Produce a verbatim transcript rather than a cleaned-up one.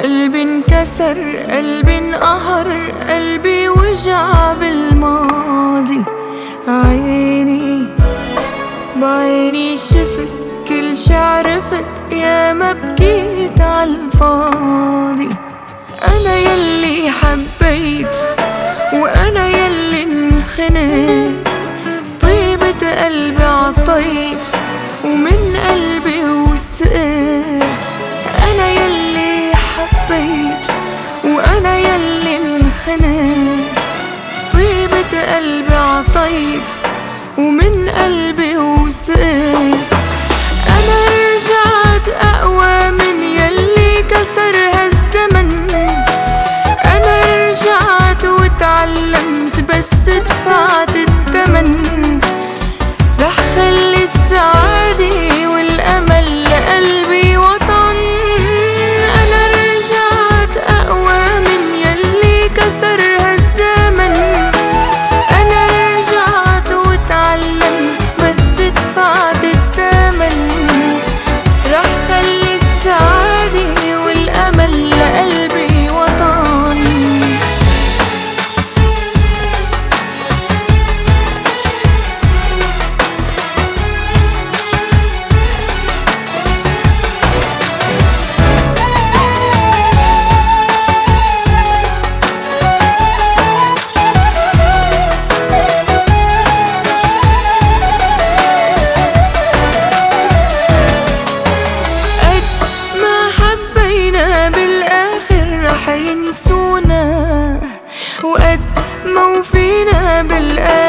قلبي انكسر، قلبي انقهر، قلبي وجع بالماضي. عيني بعيني شفت كل شي عرفت، يا ما بكيت عالفاضي. أنا يلي حبيت وأنا يلي انخنت، طيبة قلبي عطيت ومن قلبي وسقت. أنا يلي حبيت وأنا يلي انخنت، طيبة قلبي عطيت ومن قلبي وسقت. أنا رجعت أقوى من يلي كسر هالزمن، أنا رجعت وتعلمت بس دفعت التمن. رح خلي السعادة والأمل لقلبي وطن. أنا رجعت أقوى من يلي كسر هالزمن، أنا رجعت وتعلمت بس دفعت التمن. رح خلي السعادة والأمل لقلبي وطن. بالآخر رح ينسونا، وقد ما وفينا بالآخر